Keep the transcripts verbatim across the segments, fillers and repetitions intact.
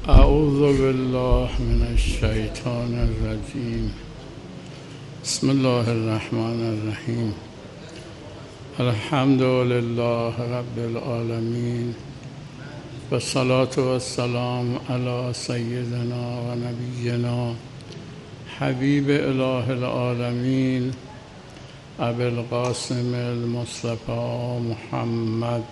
اعوذ بالله من الشیطان الرجیم. بسم الله الرحمن الرحیم. الحمد لله رب العالمین و الصلاة و السلام علی سیدنا و نبینا حبیب اله العالمین ابی القاسم المصطفى محمد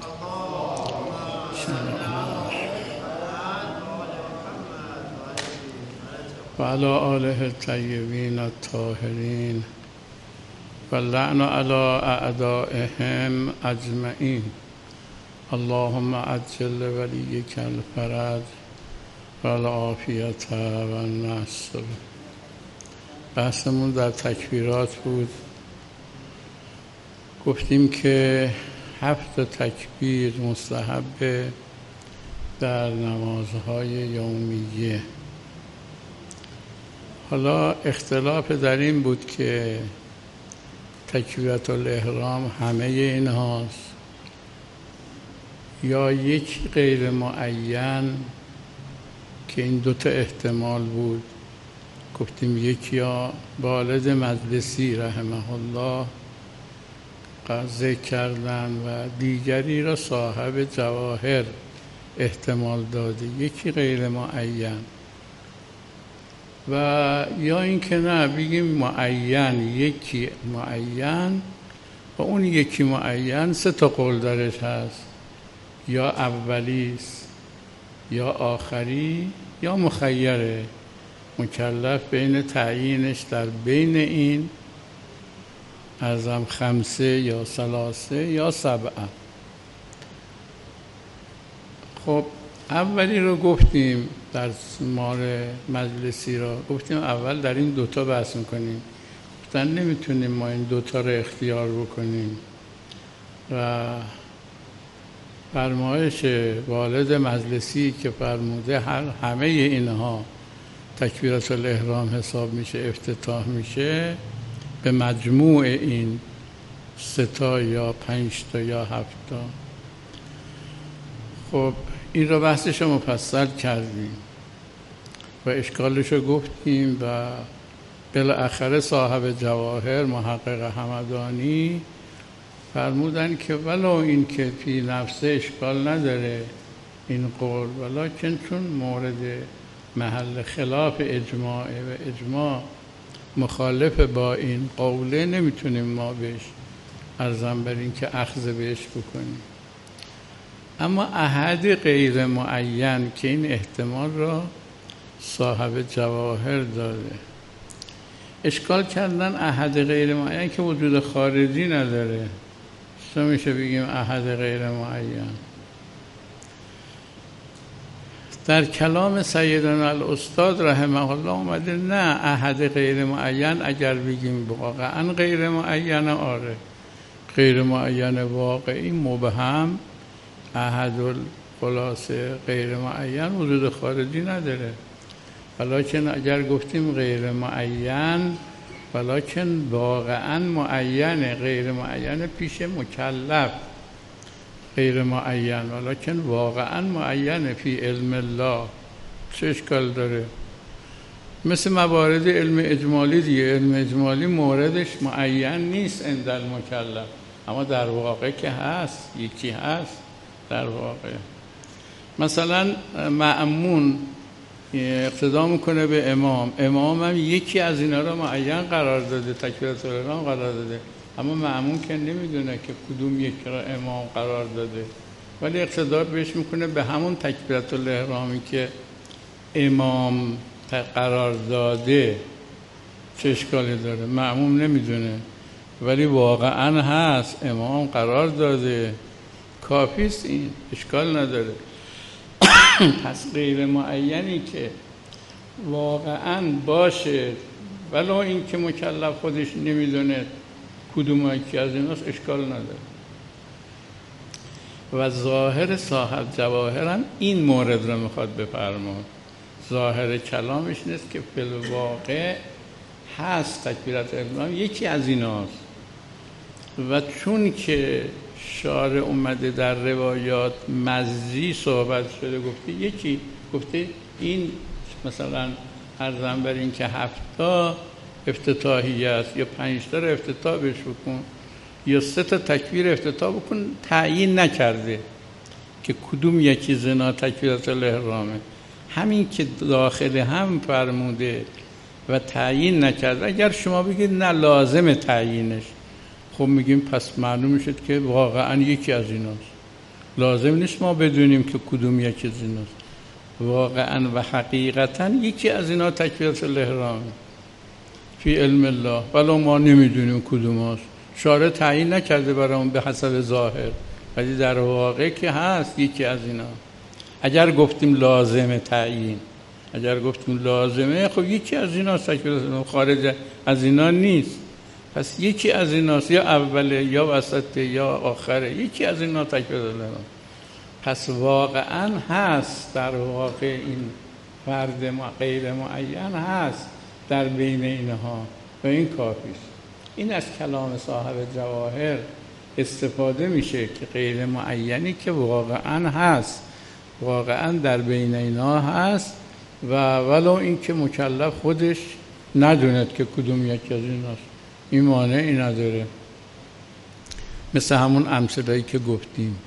و علی آله الطیبین الطاهرین و اللعن علی اعدائهم اجمعین. اللهم عجل ولیک الفرج و العافیت و النصر. بحثمون در تکبیرات بود. گفتیم که هفت تکبیر مستحب در نمازهای یومیه. حالا اختلاف در این بود که تکبیرات الاحرام همه این هاست یا یک غیر معین، که این دوتا احتمال بود. گفتیم یکی ها والد مجلسی رحمه الله ذکر کردن و دیگری را صاحب جواهر احتمال داده، یکی غیر معین. و یا این که نه بگیم معین، یکی معین و اون یکی معین سه تا قول درش هست، یا اولیست یا آخری یا مخیره. مکلف بین تعیینش در بین این ازم خمسه یا ثلاثه یا سبعه. خب اولی رو گفتیم در مار مجلسی را گفتیم اول در این دوتا بحث میکنیم. گفتن نمیتونیم ما این دوتا رو اختیار بکنیم و فرمایش والد مجلسی که فرموده هر همه اینها تکبیرات الاحرام حساب میشه، افتتاح میشه به مجموع این سه تا یا پنج تا یا هفت تا. خب این رو بحثش رو مفصل کردیم و اشکالش رو گفتیم و بالاخره صاحب جواهر محقق همدانی فرمودن که ولو این که فی نفسه اشکال نداره این قول، ولیکن چون مورد محل خلاف اجماعه و اجماع مخالف با این قوله نمیتونیم ما بهش ارزم بر این که اخذ بهش بکنیم. اما احد غیر معین که این احتمال را صاحب جواهر داده، اشکال کردن احد غیر معین که وجود خارجی نداره. چطور میشه بگیم احد غیر معین؟ در کلام سیدنا الاستاد رحمه الله اومده نه، احد غیر معین اگر بگیم واقعا غیر معین، آره غیر معین واقعی مبهم، احد الخلاصه غیر معین وجود خارجی نداره. ولیکن اگر گفتیم غیر معین ولیکن واقعا معین، غیر معین پیش مکلف غیر معین ولیکن واقعا معین فی علم الله، چه اشکال داره؟ مثل موارد علم اجمالی دیگه. علم اجمالی موردش معین نیست عند المکلف، اما در واقع که هست، یکی هست در واقع. مثلا مأمون اقتدا میکنه به امام، امام هم یکی از اینا رو معین قرار داده، تکبیرات الاحرام قرار داده، اما مأمون که نمیدونه که کدوم یک را امام قرار داده، ولی اقتدا بهش میکنه به همون تکبیرات الاحرامی که امام قرار داده. چه اشکالی داره؟ مأمون نمیدونه ولی واقعا هست، امام قرار داده، کافیست، این اشکال نداره. پس غیر معینی که واقعا باشه ولو این که مکلف خودش نمیدونه کدوم یکی از ایناست، اشکال نداره. و ظاهر صاحب جواهر هم این مورد رو میخواد بفرماد. ظاهر کلامش نیست که فی الواقع هست تکبیرات الاحرام یکی از ایناست، و چون که شارع اومده در روایات مزی صحبت شده گفته یکی گفته این مثلا عرضم بر این که هفتا افتتاحی است یا پنج تا رو افتتاح بش بکن یا سه تا تکبیر افتتاح بکن، تعیین نکرده که کدوم یکی زنا تکبیرات الاحرامه. همین که داخل هم فرموده و تعیین نکرده. اگر شما بگید نه لازم تعیینش، خب میگیم پس معلوم شد که واقعا یکی از ایناست. لازم نیست ما بدونیم که کدوم یکی از ایناست، واقعا و حقیقتا یکی از اینا تکبیرات الاحرام فی علم الله، ولی ما نمیدونیم کدوم هست. شارع تعیین نکرده برامون به حسب ظاهر، ولی در واقع که هست یکی از اینا. اگر گفتیم لازمه تعیین، اگر گفتیم لازمه، خب یکی از اینا تکبیرات الاحرام، خارج از اینا نیست. پس یکی از ایناست، یا اوله یا وسطه یا آخره، یکی از اینا تکبیرات الاحرام. پس واقعا هست در واقع این فرد غیر معین هست در بین اینها و این کافیست. این از کلام صاحب جواهر استفاده میشه که غیر معینی که واقعا هست، واقعا در بین اینها هست و ولو این که مکلف خودش ندوند که کدوم یکی از ایناست، این مانعی نداره. مثل همون امثله‌ای که گفتیم.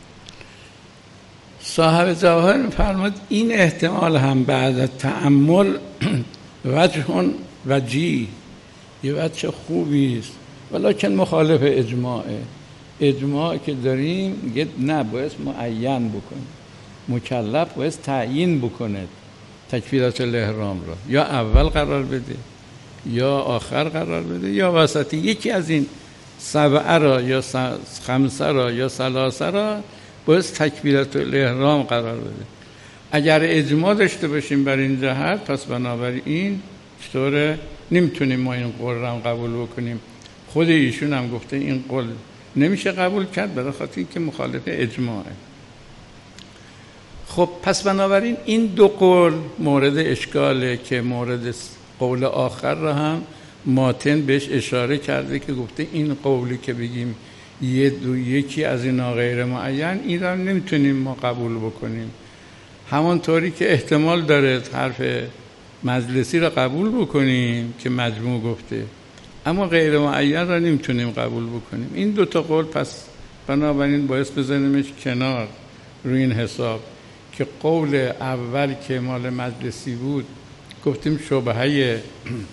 صاحب جواهر می‌فرماد این احتمال هم بعد از تأمل وجه وجیه، یه وجه خوبی است، ولکن مخالف اجماعه. اجماع که داریم میگه نه، باید معین بکنه، مکلف باید تعیین بکنه تکبیرات الاحرام را، یا اول قرار بده یا آخر قرار بده یا وسطی، یکی از این سبعه را یا خمسه را یا ثلاثه را باید تکبیرات الاحرام قرار بده. اگر اجماع داشته باشیم بر این جهت، پس بنابراین چطوره نمیتونیم ما این قول را قبول بکنیم. خود ایشون هم گفته این قول نمیشه قبول کرد برای خاطر اینکه مخالف اجماعه. خب پس بنابراین این دو قول مورد اشکاله که مورد قول آخر را هم ماتن بهش اشاره کرده که گفته این قولی که بگیم یه دو یکی از اینا غیر معین، این را نمیتونیم ما قبول بکنیم. همانطوری که احتمال داره حرف مجلسی را قبول بکنیم که مجموع گفته، اما غیر معین را نمیتونیم قبول بکنیم. این دو تا قول پس بنابراین باعث بزنیمش کنار روی این حساب که قول اول که مال مجلسی بود گفتیم شبهه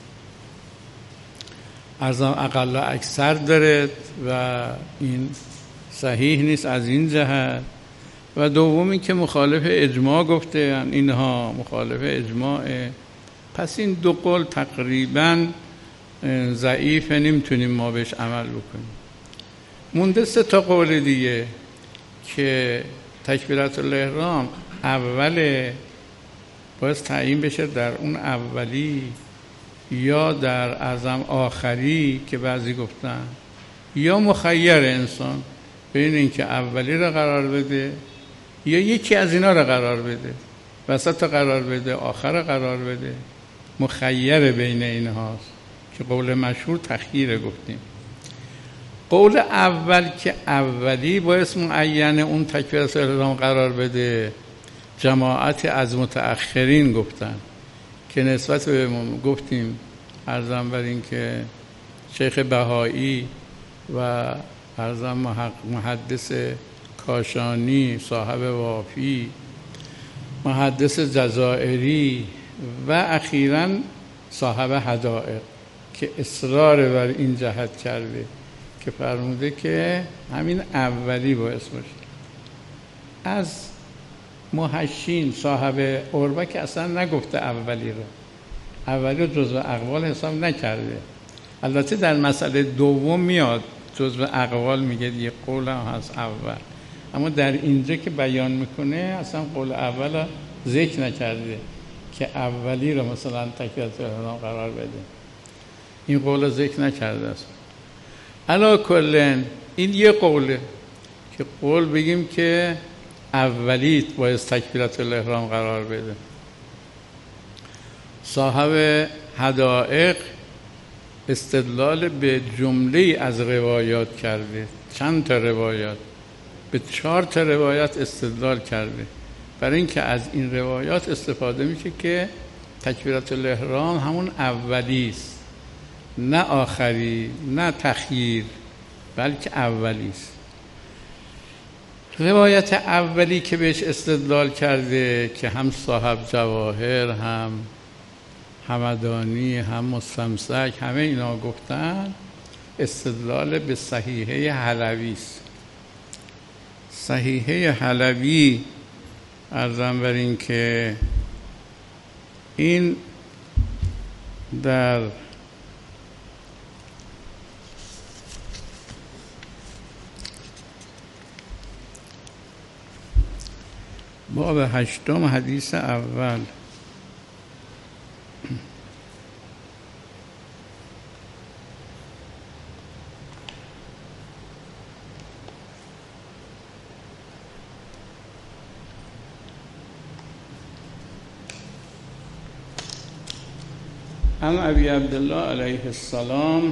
از اقل اکثر داره و این صحیح نیست از این جهت، و دومی که مخالف اجماع گفته اینها مخالف اجماعه. پس این دو قول تقریباً ضعیفه، نمیتونیم ما بهش عمل بکنیم. مونده سه تا قول دیگه که تکبیرات الاحرام اوله باید تعیین بشه در اون اولی یا در اعظم آخری که بعضی گفتن، یا مخیر انسان بین این که اولی را قرار بده یا یکی از اینا را قرار بده، وسط قرار بده، آخر قرار بده، مخیر بین اینهاست که قول مشهور تخییر گفتیم. قول اول که اولی باید معین اون تکبیرات الاحرام قرار بده، جماعت از متأخرین گفتن که نسبت به گفتیم عرضم بر این که شیخ بهایی و عرضم محدث کاشانی صاحب وافی، محدث جزائری و اخیراً صاحب حدائق که اصرار بر این جهت کرده که فرموده که همین اولی باعث باشه. از محشین صاحب عربه که اصلا نگفته اولی رو، اولی رو جزو اقوال حساب نکرده. البته در مسئله دوم میاد جزو اقوال میگه یه قول هم هست اول، اما در اینجا که بیان میکنه اصلا قول اول رو ذکر نکرده که اولی رو مثلا تکبیرات الاحرام قرار بده، این قول رو ذکر نکرده است. علا کلن این یه قوله که قول بگیم که اولی باید تکبیرات الاحرام قرار بده. صاحب حدائق استدلال به جمله از روایات کرده، چند تا روایات، به چهار تا روایت استدلال کرده. برای اینکه از این روایات استفاده میشه که تکبیرات الاحرام همون اولی است، نه آخری، نه تخییر، بلکه اولی است. روایت اولی که بهش استدلال کرده که هم صاحب جواهر، هم همدانی، هم مستمسک، همه اینا گفتن، استدلال به صحیحه حلوی است. صحیحه حلوی عرضم بر این که این در باب هشتم حدیث اول عن ابی عبدالله علیه السلام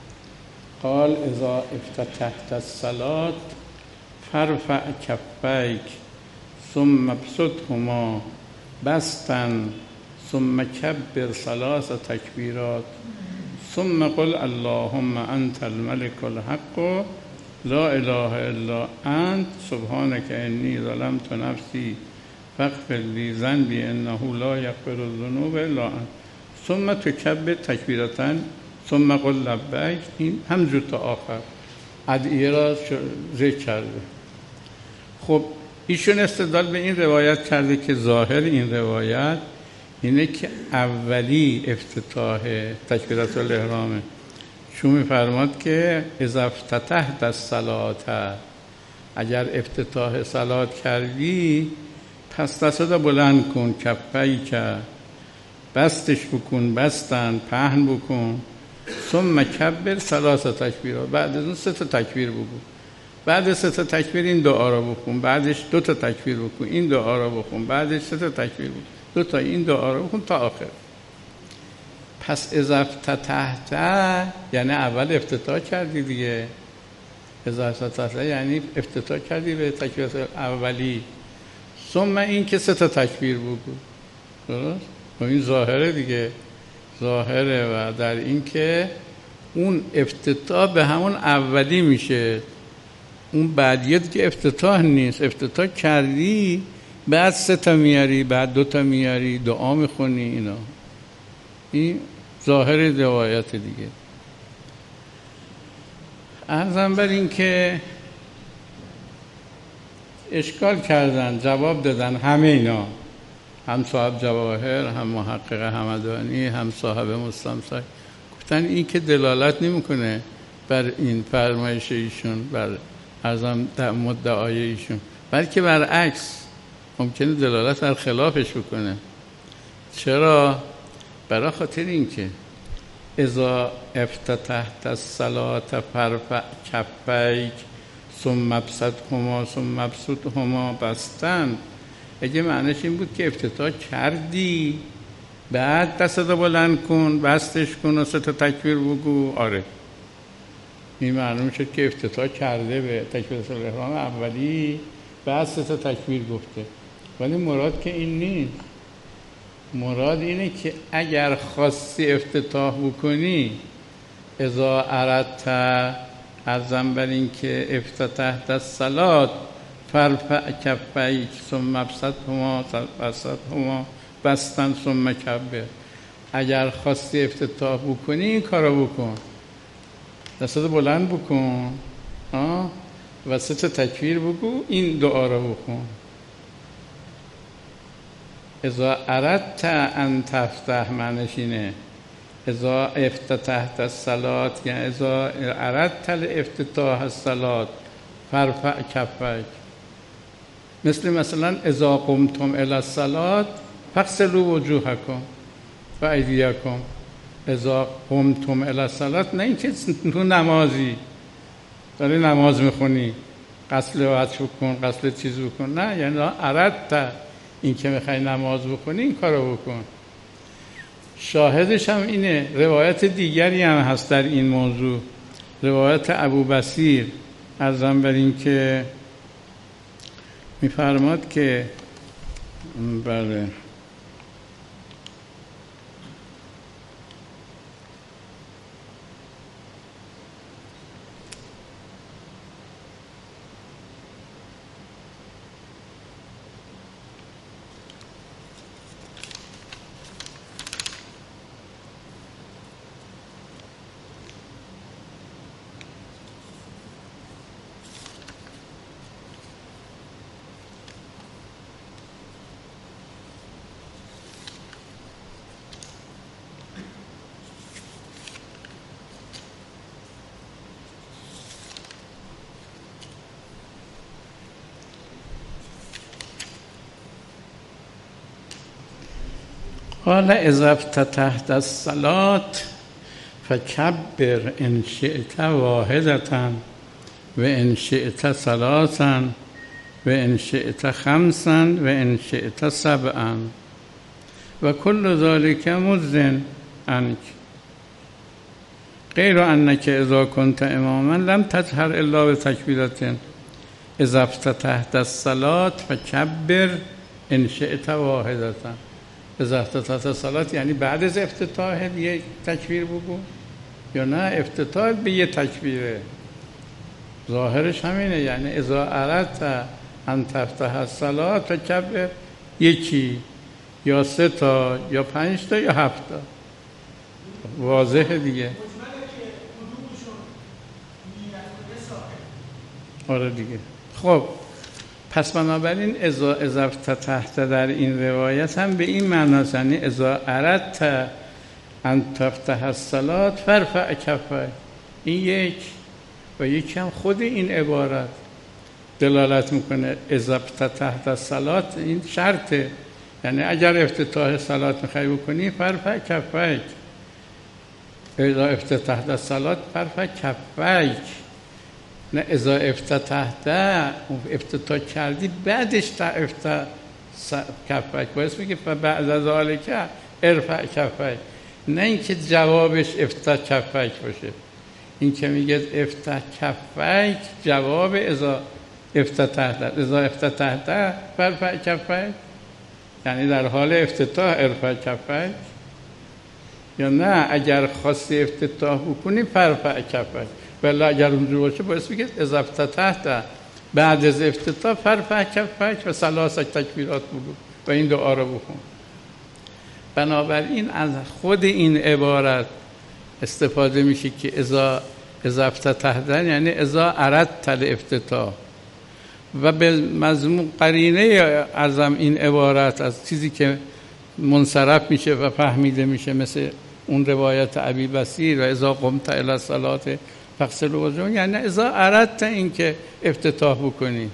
قال اذا افتتحت الصلاة فارفع کفیک ثم ابسطهما بسطا ثم كبر ثلاث تكبيرات ثم قل اللهم انت الملك الحق لا اله الا انت سبحانك اني ظلمت نفسي فاغفر لي ذنبي انه لا يغفر الذنوب الا انت ثم تكبر تكبيرة ثم قل لبیک. این همجور تا آخر ادعیه را ذکر کرده. خب ایشون استدلال به این روایت کرده که ظاهر این روایت اینه که اولی افتتاح تکبیرات الاحرامه، چون می‌فرماد که اذا افتتحت الصلاة، اگر افتتاح صلات کردی پس دستت بلند کن، کفیک بستش بکن، بستن پهن بکن، ثم کبر ثلاث تکبیرات، بعد از اون سه تا تکبیر بگو، بعد سه تا تکبیر این دعا را بخون، بعدش دو تا تکبیر بکن، این دعا را بخون، بعدش سه تا تکبیر بکن، دو تا این دعا را بخون تا آخر. پس اذا افتتحت یعنی اول افتتاح کردی دیگه، اذا افتتحت یعنی افتتاح کردی به تکبیر اولی، ثم این که سه تا تکبیر بگو. درست؟ و این ظاهره دیگه، ظاهره و در این که اون افتتاح به همون اولی میشه، اون بعدیت که افتتاح نیست، افتتاح کردی بعد سه تا میاری، بعد دو تا میاری، دعا میخونی، اینا این ظاهر روایت دیگه. عرضم بر این که اشکال کردن، جواب دادن همه اینا، هم صاحب جواهر، هم محقق همدانی، هم صاحب مستمسک، گفتن این که دلالت نمیکنه بر این فرمایش ایشون، بر ارزم مدعای ایشون، بلکه برعکس ممکنه دلالت بر خلافش بکنه. چرا؟ برای خاطر این که اذا افتتحت الصلاة فارفع کفیک ثم ابسطهما ثم ابسطهما بسطن، اگه معنیش این بود که افتتاح کردی بعد دستت بلند کن، بستش کن و سه تا تکبیر بگو، آره این معلوم شد که افتتاح کرده به تکبیرات الاحرام اولی، بعد سه تا تکبیر گفته. ولی مراد که این نیست، مراد اینه که اگر خواستی افتتاح بکنی اذا اردت، عرضم بر این که افتتحت الصلاة فارفع کفیک ثم ابسطهما بسطهما بسطن ثم کبر، اگر خواستی افتتاح بکنی این کارو بکن، دستت بلند بکن آه و سه تا تکبیر بگو، این دعا رو بکن. اذا اردت ان تفتح معنیش اینه، اذا افتتحت الصلاة یعنی اذا اردت افتتاح الصلاة فارفع کفیک. مثل مثلا اذا قمتم الی الصلاة فاغسلوا وجوهکم و ایدیکم. اذا قمتم الی الصلاة نه اینکه تو نمازی داری نماز میخونی غسل وجه بکن، غسل چیز بکن، نه، یعنی اردت این که میخوای نماز بخونی این کارو بکن. شاهدش هم اینه، روایت دیگری هم هست در این موضوع، روایت ابو بصیر عرضم بر این که میفرماد که بله. قال اذا افتتحت الصلاة فكبر ان شئت واحدة و ان شئت ثلاثا و ان شئت خمسا و ان شئت سبعا و كل ذلك مذن عنك غير انك اذا كنت اماما لم تجهر الا بتكبيرة اذا افتتحت الصلاة فكبر ان شئت واحدة. اذا افتتحت الصلاة یعنی بعد از افتتاح یک تکبیر بگو یا نه افتتاح به یه تکبیره؟ ظاهرش همینه، یعنی اذا اردت ان تفتح الصلاة فکبر یکی یا سه تا یا پنج تا یا هفت تا. واضحه دیگه. آره دیگه. خب پس بنابراین اذا اذا افتتحت در این روایت هم به این معناست، یعنی اذا اردت ان تفتح الصلاة فارفع کفیک. این یک و یکی هم خود این عبارت دلالت میکنه اذا افتتحت الصلاة این شرطه، یعنی اگر افتتاح صلات میخوای بکنی فارفع کفیک. اذا افتتحت الصلاة فارفع کفیک، نه اذا افتتحت افتتاح کردی بعدش تا افتتاح کفک باید میگه بعد از ذالک ارفع کفک، نه اینکه جوابش افتتاح کفک باشه. این که میگه افتتاح کفک جواب اذا افتتحت. اذا افتتحت ارفع کفک یعنی در حال افتتاح ارفع کفک، یا نه اگر خواستی افتتاح بکنی فرفع کفک. ولی اگر اونجور باشه باید میگه اذا افتتحت بعد از افتتاح فرفع کفک و ثلاث تکبیرات بگو و این دعا رو بخون. بنابراین از خود این عبارت استفاده میشه که اذا اذا افتتحت یعنی اذا اردت الافتتاح، و به مضمون قرینه اعظم این عبارت از چیزی که منصرف میشه و فهمیده میشه، مثل اون روایت ابی بصیر و اذا قمت الی الصلاة فاغسل وجوهک، یعنی اذا اردت این که افتتاح بکنی.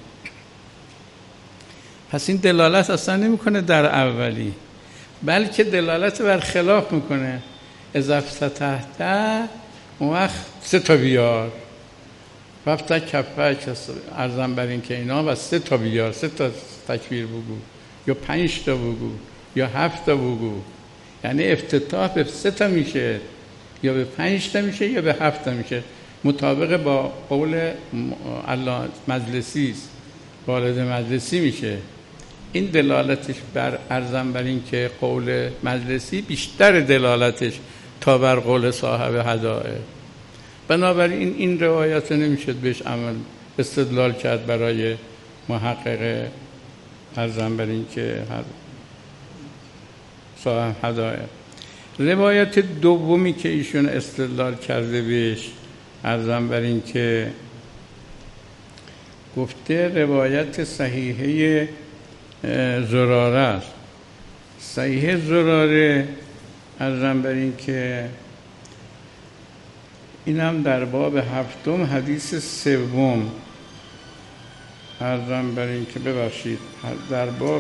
پس این دلالت اصلا نمیکنه در اولی، بلکه دلالت بر خلاف میکنه. اذا افتتحت اون وقت سه تا بیار وفتح کفک ارزم بر این که اینا و سه تا بیار، سه تا تکبیر بگو یا پنج تا بگو یا هفت تا بگو، یعنی افتتاح به سه تا میشه یا به پنج تا میشه یا به هفت تا میشه، مطابق با قول الله مجلسی است، والد مجلسی میشه. این دلالتش بر ارزم بر این که قول مجلسی بیشتر دلالتش تا بر قول صاحب هدایه. بنابراین این روایت نمیشد بهش عمل استدلال کرد برای محقق ارزم بر این که صاحب هدایه. روایت دومی که ایشون استدلال کرده بهش ارزم بر این که گفته روایت صحیحه زراره است. صحیح زراره ارزم بر این که این هم در باب هفتم حدیث سوم ارزم بر این که ببخشید در باب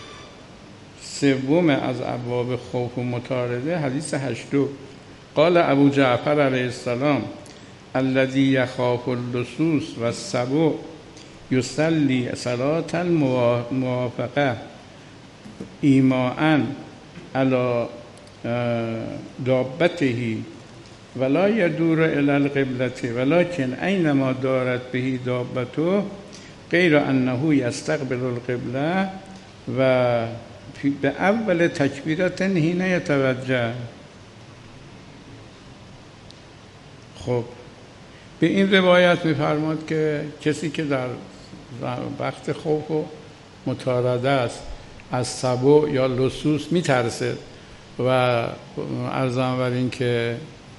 سوم از ابواب خوف و مطارده حدیث هشتم قال ابو جعفر علیه السلام الذی یخاف اللصوص و السبع یصلی صلاة الموافقه ایماء علی دابته ولا یدور الی القبلة ولكن اینما دارت به دابته غیر انه یستقبل القبلة و به اول تکبیرت حین یتوجه. خب به این روایت می‌فرماد که کسی که در وقت خوف و مطارده است از سبع یا لصوص میترسه و عرضم بر این که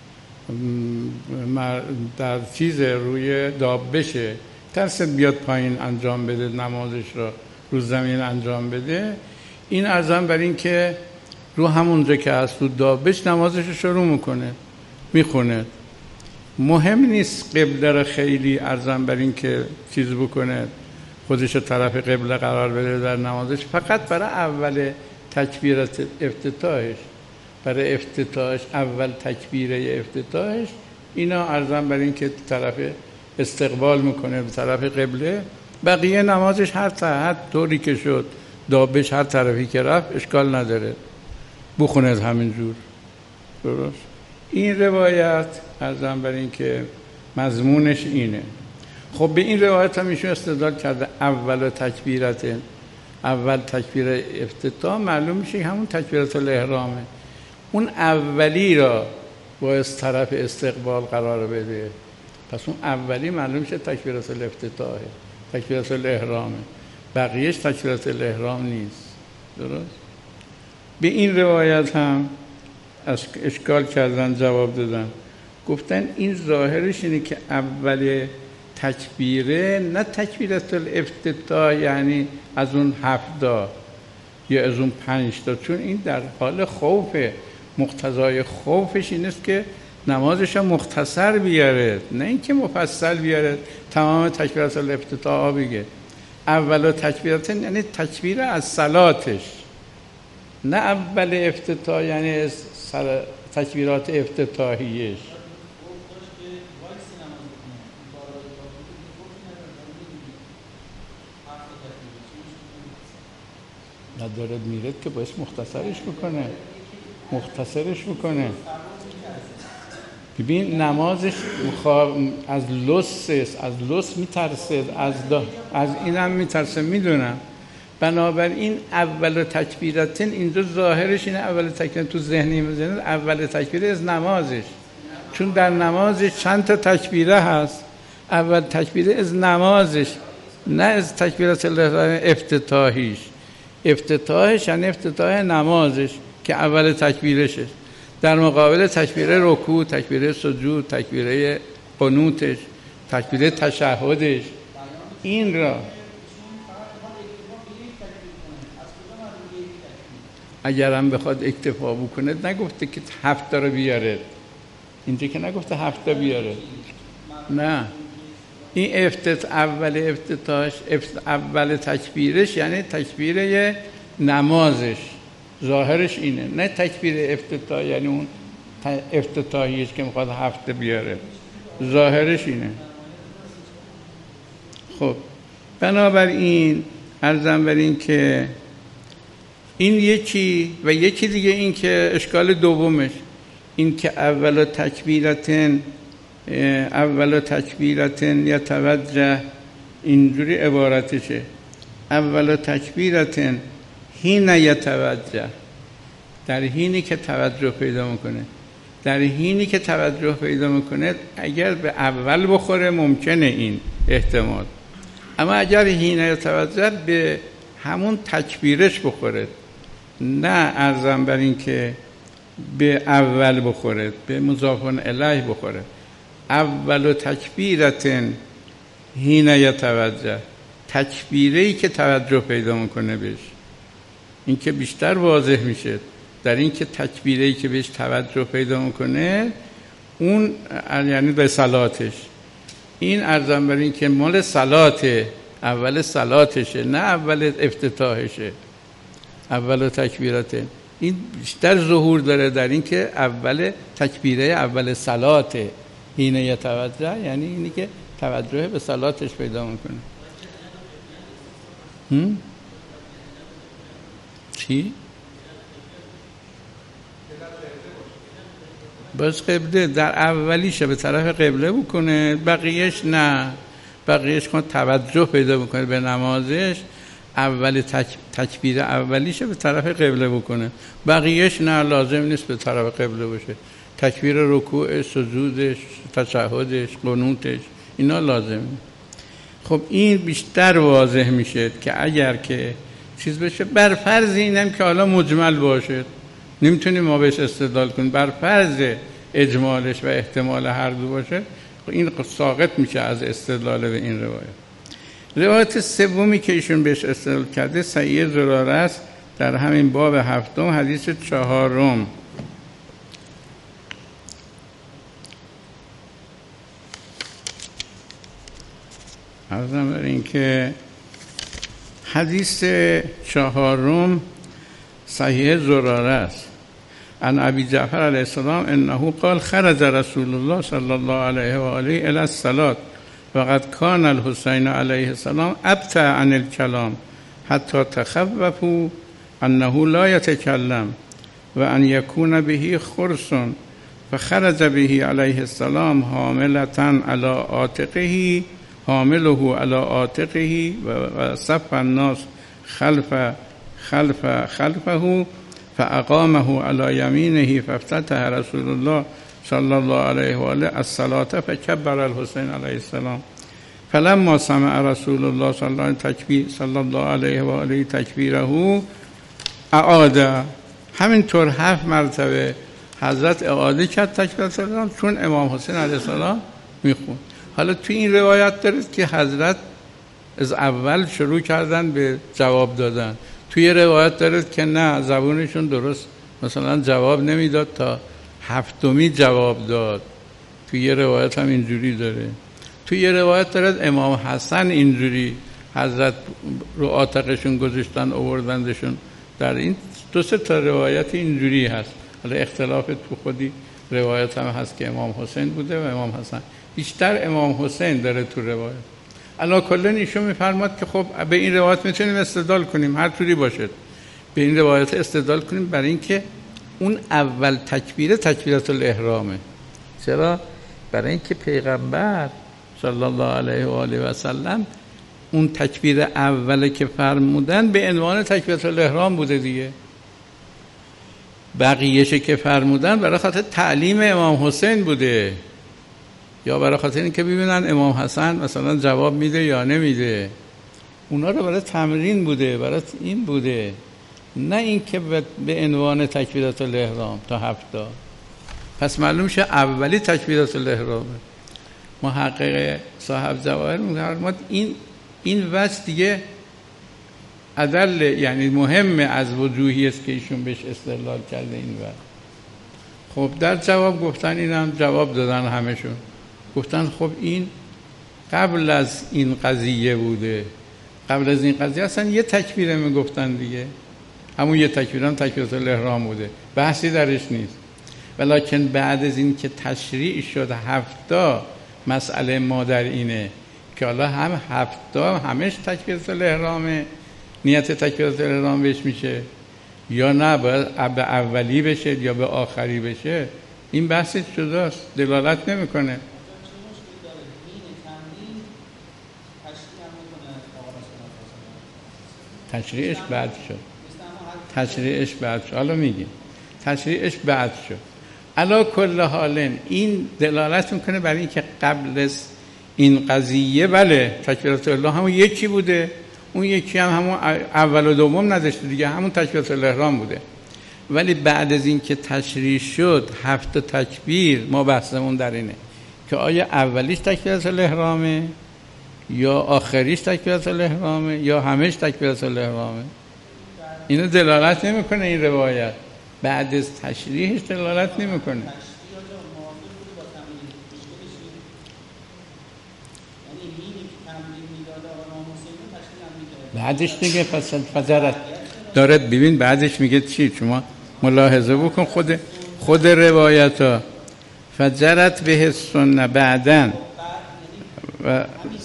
در چیز روی دابشه ترس بیاد پایین انجام بده، نمازش را رو زمین انجام بده، این عرضم بر این که رو همونجا که هست رو دابش نمازش رو شروع میکنه میخونه. مهم نیست قبله را خیلی عرضم بر این که چیز بکنه، خودش رو طرف قبله قرار بده در نمازش، فقط برای اول تکبیرات افتتاحش، برای افتتاحش اول تکبیره افتتاحش اینا عرضم بر این که طرف استقبال میکنه به طرف قبله، بقیه نمازش هر هر طوری که شد دابش هر طرفی که رفت اشکال نداره بخونه همینجور. درست. این روایت عرضم بر این که مضمونش اینه. خب به این روایت هم ایشون استدلال کرده اول تکبیرت، اول تکبیر افتتاح معلوم میشه همون تکبیرت الاحرامه، اون اولی را باید طرف استقبال قرار بده، پس اون اولی معلوم میشه تکبیرت الافتتاحه، تکبیرت الاحرامه، بقیهش تکبیرت الاحرام نیست. درست. به این روایت هم اشکال کردن، جواب دادن، گفتن این ظاهرش اینه که اول تکبیره نه تکبیرت الافتتاح یعنی از اون هفت تا یا از اون پنج تا، چون این در حال خوفه، مقتضای خوفش این است که نمازش هم مختصر بیاره نه اینکه مفصل بیاره تمام تکبیرات الافتتاح بگه. اول تکبیرات یعنی تکبیر از صلاتش، نه اول افتتاح یعنی تکبیرات افتتاحیش. ندارد میرد که باید مختصرش بکنه، مختصرش بکنه. ببین نمازش از لص است، از لص میترسه، از از اینم میترسه، میدونم. بنابراین اول تکبیرتن اینجا ظاهرش اینه اول تکبیرتن تو ذهنی میزنه اول تکبیره از نمازش، چون در نمازش چند تا تکبیره هست، اول تکبیره از نمازش نه از تکبیرات افتتاحیش. افتتاحش یعنی افتتاح نمازش که اول تکبیرشه، در مقابل تکبیره رکوع، تکبیره سجود، تکبیره قنوتش، تکبیره تشهدش. این را اگرم بخواد اکتفا بکنه نگفته که هفت تا رو بیاره، اینجا که نگفته هفت تا بیاره، نه این افتت اول افتتاحش اول تکبیرش یعنی تکبیره نمازش، ظاهرش اینه، نه تکبیر افتتاح یعنی اون افتتاحیش که میخواد هفته بیاره، ظاهرش اینه. خب بنابراین عرضم بر این که این یکی و یکی دیگه این که اشکال دومش این که اول تکبیرتن اول تکبیرتن یا توجه، اینجوری عبارتشه، اول تکبیرتن حین یتوجه، در حینی که توجه پیدا میکنه، در حینی که توجه پیدا میکنه اگر به اول بخوره ممکنه این احتمال، اما اگر حین یتوجه به همون تکبیرش بخوره، نه عرضم بر این که به اول بخوره، به مضاف الیه بخوره. اول تکبیرتن حین یتوجه، تکبیره‌ای که توجه پیدا میکنه بهش، این که بیشتر واضح میشه در این که تکبیره‌ای که بهش توجه پیدا میکنه اون یعنی به صلاتش، این عرضم بر این که مال صلاته، اول صلاتشه نه اول افتتاحشه، اول تکبیرته. این بیشتر ظهور داره در این که اول تکبیره اول صلاته، حین یتوجه یعنی اینی که توجه به صلاتش پیدا میکنه. هم؟ چی؟ باز قبله در اولیشه به طرف قبله بکنه، بقیهش نه، بقیهش کن توجه پیدا بکنه به نمازش. اول تک... تکبیر اولیشه به طرف قبله بکنه، بقیهش نه لازم نیست به طرف قبله باشه. تکبیر رکوع، سجودش، تشهدش، قنوتش، اینا لازمه. خب این بیشتر واضح میشه که اگر که چیز بشه، بر فرض اینم که حالا مجمل باشه، نمیتونیم ما بهش استدلال کنیم، بر فرض اجمالش و احتمال هر دو باشه، این ساقط میشه از استدلال به این روایت. روایت سومی که ایشون بهش استدلال کرده صحیح زراره است، در همین باب هفتم حدیث چهارم. عرضم بر این که حدیث چهارم صحیح زراره است. عن ابی جعفر علیه السلام انه قال خرج رسول الله صلی الله علیه و آله الی الصلاة وقد كان الحسین علیه السلام ابتع عن الكلام حتی تخوفوا انه لا يتكلم و ان يكون به خرس فخرج به علیه السلام حاملة على عاتقه حامله على عاتقه و صف الناس خلف خلف خلفه فاقامه على یمینه فافتتح رسول الله صلی الله علیه و آله الصلاة فکبر الحسین علیه السلام فلما سمع رسول الله صلی الله تکبیر صلی الله علیه و آله تکبیره اعاد. همینطور هفت مرتبه حضرت اعاده کرد تکبیرات الاحرام، چون امام حسین علیه السلام میخوند. حالا توی این روایت دارید که حضرت از اول شروع کردن به جواب دادن، توی روایت دارید که نه، زبونشون درست مثلا جواب نمیداد تا هفتمی جواب داد. توی یه روایت هم اینجوری داره. توی یه روایت دارد امام حسن اینجوری حضرت رو عاتقشون گذاشتن آوردندشون. در این دو سه تا روایت اینجوری هست. حالا اختلاف تو خودی روایت هم هست که امام حسین بوده و امام حسن. بیشتر امام حسین داره تو روایت. علا کلن ایشون میفرماد که خب به این روایت میتونیم استدلال کنیم، هر طوری باشد به این روایت استدلال کنیم، برای اینکه اون اول تکبیره تکبیرات الاحرامه. چرا؟ برای اینکه پیغمبر صلی الله علیه و آله و سلم اون تکبیر اوله که فرمودن به عنوان تکبیرات الاحرام بوده دیگه. بقیه‌اش که فرمودن برای خاطر تعلیم امام حسین بوده، یا برای خاطر اینکه ببینن امام حسن مثلا جواب میده یا نمیده. اونا رو برای تمرین بوده، برای این بوده، نه اینکه به عنوان تکبیرات الاحرام تا هفتا. پس معلوم میشه اولی تکبیرات الاحرامه. محقق صاحب جواهر میگه این این وجه دیگه عدل، یعنی مهمه از وجوهی است که ایشون بهش استدلال کرده این وجه. خب در جواب گفتن، اینم جواب دادن همشون، گفتن خب این قبل از این قضیه بوده، قبل از این قضیه اصلا یه تکبیره میگفتن دیگه، همون یه تکبیر هم تکبیرات الاحرام بوده، بحثی درش نیست. ولیکن بعد از این که تشریع شد هفتا، مسئله ما در اینه که حالا هم هفتا همش تکبیرات الاحرامه، نیت تکبیرات الاحرام بهش میشه، یا نه باید به اولی بشه یا به آخری بشه. این بحث جداست، دلالت نمیکنه. تشریعش بعد شد تشریعش بعد شد حالا میگیم تشریعش بعد شد. علا کل حال این دلالت میکنه برای اینکه قبل از این قضیه بله تکبیرات الله همون یکی بوده، اون یکی هم همون اول و دوم نداشته دیگه، همون تکبیرات الاحرام بوده. ولی بعد از این که تشریع شد هفت تکبیر، ما بحثمون در اینه که آیا اولیش تکبیرات الاحرامه یا آخریش تکبیرات الاحرامه یا همش تکبیرات الاحرامه. اینو دلالت نمیکنه این روایت، بعد از تشریحش دلالت نمیکنه. بعدش دیگه پس فجرت دارد. ببین بعدش میگه چی، شما ملاحظه بکن خود خود روایت ها. فجرت به سنه بعدن و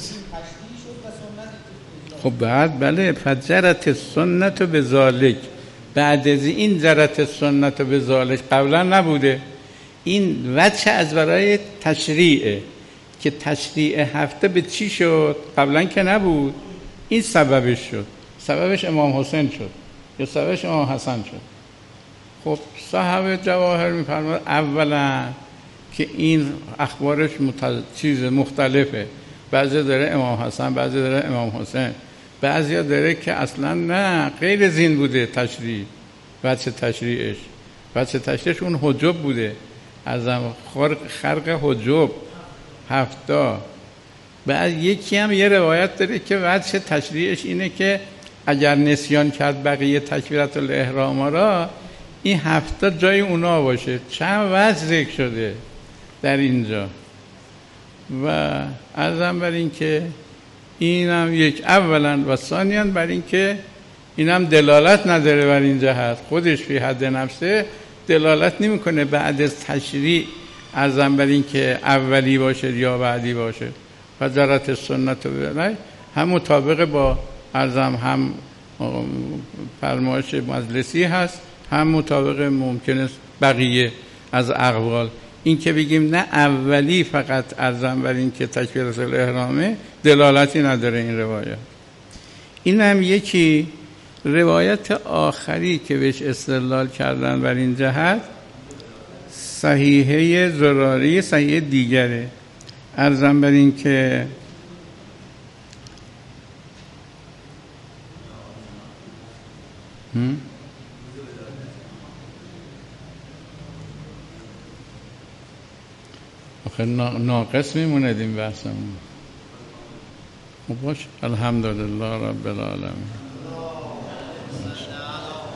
خب بعد بله فجرت سنت به ذالک، بعد از این جرت سنت به ذالک، قبلا نبوده. این وجه از برای تشریعه که تشریع هفته به چی شد؟ قبلا که نبود، این سببش شد. سببش امام حسین شد یا سببش امام حسن شد. خب صاحب جواهر میفرماد اولا که این اخبارش مت... چیز مختلفه، بعضی داره امام حسن، بعضی داره امام حسین، بعضی داره که اصلا نه غیر زین بوده تشریع، وجه تشریعش وجه تشریعش اون حجب بوده، از خرق, خرق حجب هفتا. بعد یکی هم یه روایت داره که وجه تشریعش اینه که اگر نسیان کرد بقیه تکبیرات الاحرام را این هفته جای اونا باشه. چند وجه ذکر شده در اینجا و عرضم بر این که اینم یک اولا و ثانیاً بر این که اینم دلالت نداره بر این جهت، خودش فی حد نفسه دلالت نمیکنه بعد از تشریع عرضم بر این که اولی باشه یا بعدی باشه. فجرت سنت و هم مطابق با عرضم هم فرمایش مجلسی هست، هم مطابق ممکنه بقیه از اقوال. این که بگیم نه اولی فقط عرضم بر این که تکبیرات الاحرامه دلالتی نداره این روایت. این هم یکی. روایت آخری که بهش استدلال کردن بر این جهت صحیحه زراری، صحیحه دیگره، عرضم بر این که هم؟ آخه ناقص میموند این بحثمون. باش الحمدلله رب العالمین.